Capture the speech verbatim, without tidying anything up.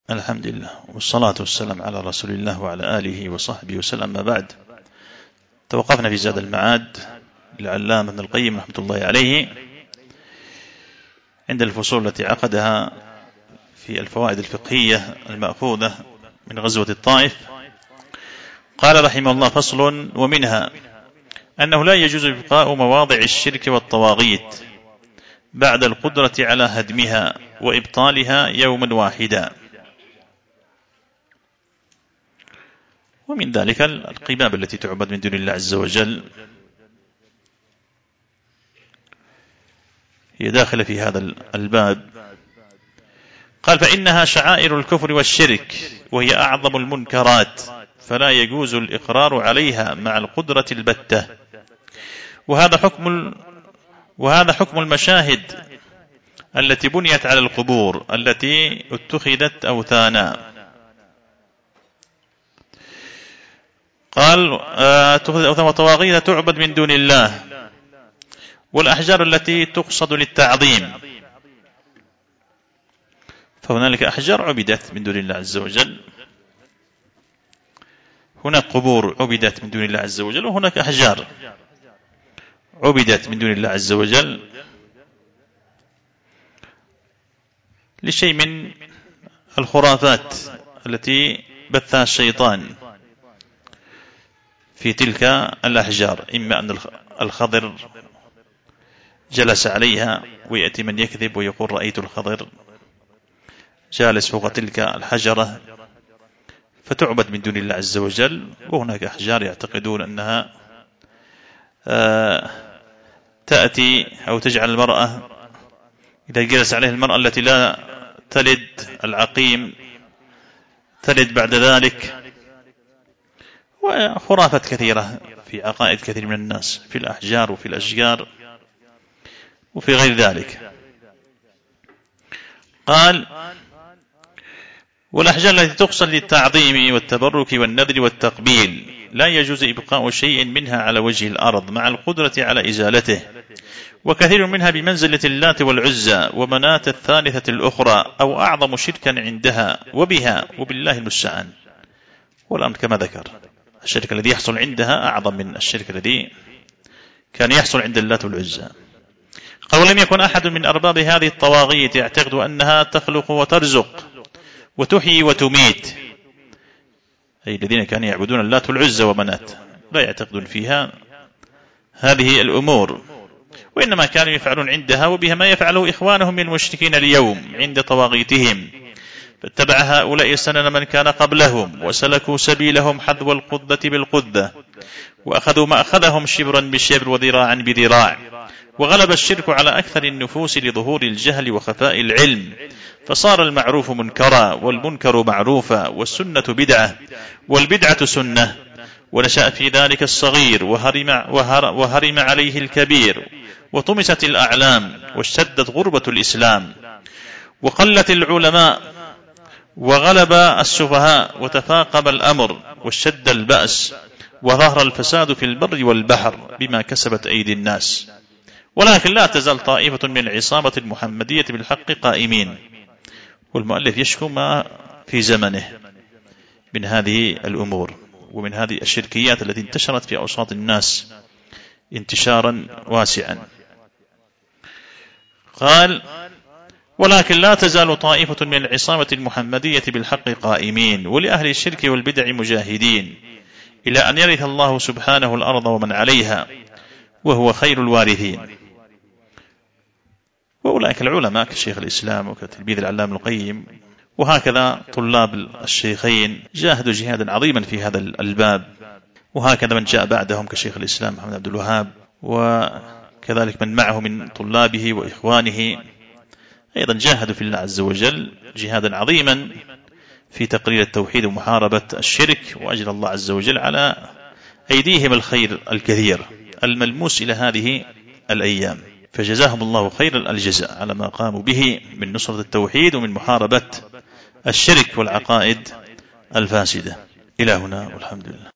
الحمد لله والصلاة والسلام على رسول الله وعلى آله وصحبه وسلم. ما بعد، توقفنا في زاد المعاد للعلامة ابن القيم رحمة الله عليه عند الفصول التي عقدها في الفوائد الفقهية المأخوذة من غزوة الطائف. قال رحمه الله: فصل: ومنها أنه لا يجوز إبقاء مواضع الشرك والطواغيت بعد القدرة على هدمها وإبطالها يوما واحدا. ومن ذلك القباب التي تعبد من دون الله عز وجل، هي داخلة في هذا الباب. قال: فإنها شعائر الكفر والشرك، وهي أعظم المنكرات، فلا يجوز الإقرار عليها مع القدرة البتة. وهذا حكم وهذا حكم المشاهد التي بنيت على القبور التي اتخذت أوثانا. قال: اتخذت أوثانا وطواغيت تعبد من دون الله، والأحجار التي تقصد للتعظيم. فهنالك أحجار عبدت من دون الله عز وجل، هناك قبور عبدت من دون الله عز وجل، وهناك أحجار عبدت من دون الله عز وجل لشيء من الخرافات التي بثها الشيطان في تلك الأحجار. إما أن الخضر جلس عليها، ويأتي من يكذب ويقول: رأيت الخضر جالس فوق تلك الحجرة، فتعبد من دون الله عز وجل. وهناك أحجار يعتقدون أنها تأتي أو تجعل المرأة إذا جلس عليه المرأة التي لا تلد العقيم تلد بعد ذلك. وخرافات كثيرة في عقائد كثير من الناس في الأحجار وفي الأشجار وفي غير ذلك. قال: والأحجار التي تقصد للتعظيم والتبرك والنذر والتقبيل لا يجوز إبقاء شيء منها على وجه الأرض مع القدرة على إزالته، وكثير منها بمنزلة اللات والعزى ومناة الثالثة الأخرى، أو أعظم شركا عندها وبها، وبالله المستعان. والأمر كما ذكر، الشرك الذي يحصل عندها أعظم من الشرك الذي كان يحصل عند اللات والعزى. قال: ولم يكن أحد من أرباب هذه الطواغيت يعتقد أنها تخلق وترزق وتحيي وتميت، أي الذين كانوا يعبدون اللات والعزى ومنات لا يعتقدون فيها هذه الأمور، وإنما كانوا يفعلون عندها وبها ما يفعله إخوانهم من المشركين اليوم عند طواغيتهم. فاتبع هؤلاء سنن من كان قبلهم، وسلكوا سبيلهم حذو القذة بالقذة، وأخذوا ما أخذهم شبرا بشبر وذراعا بذراع. وغلب الشرك على أكثر النفوس لظهور الجهل وخفاء العلم، فصار المعروف منكرا، والمنكر معروفا، والسنة بدعة، والبدعة سنة. ونشأ في ذلك الصغير وهرم, وهر وهرم عليه الكبير، وطمست الأعلام، واشتدت غربة الإسلام، وقلت العلماء، وغلب السفهاء، وتفاقم الأمر، واشتد البأس، وظهر الفساد في البر والبحر بما كسبت أيدي الناس. ولكن لا تزال طائفة من العصابة المحمدية بالحق قائمين. والمؤلف يشكو ما في زمنه من هذه الأمور ومن هذه الشركيات التي انتشرت في أوساط الناس انتشارا واسعا. قال: ولكن لا تزال طائفة من العصابة المحمدية بالحق قائمين، ولأهل الشرك والبدع مجاهدين، إلى أن يرث الله سبحانه الأرض ومن عليها، وهو خير الوارثين. وأولئك العلماء كشيخ الإسلام وكتلميذ العلامة القيم، وهكذا طلاب الشيخين جاهدوا جهادا عظيما في هذا الباب، وهكذا من جاء بعدهم كشيخ الإسلام محمد عبد الوهاب، وكذلك من معه من طلابه وإخوانه أيضا جاهدوا في الله عز وجل جهادا عظيما في تقرير التوحيد ومحاربة الشرك، وأجر الله عز وجل على أيديهم الخير الكثير الملموس إلى هذه الأيام. فجزاهم الله خير الجزاء على ما قاموا به من نصرة التوحيد ومن محاربة الشرك والعقائد الفاسدة. إلى هنا والحمد لله.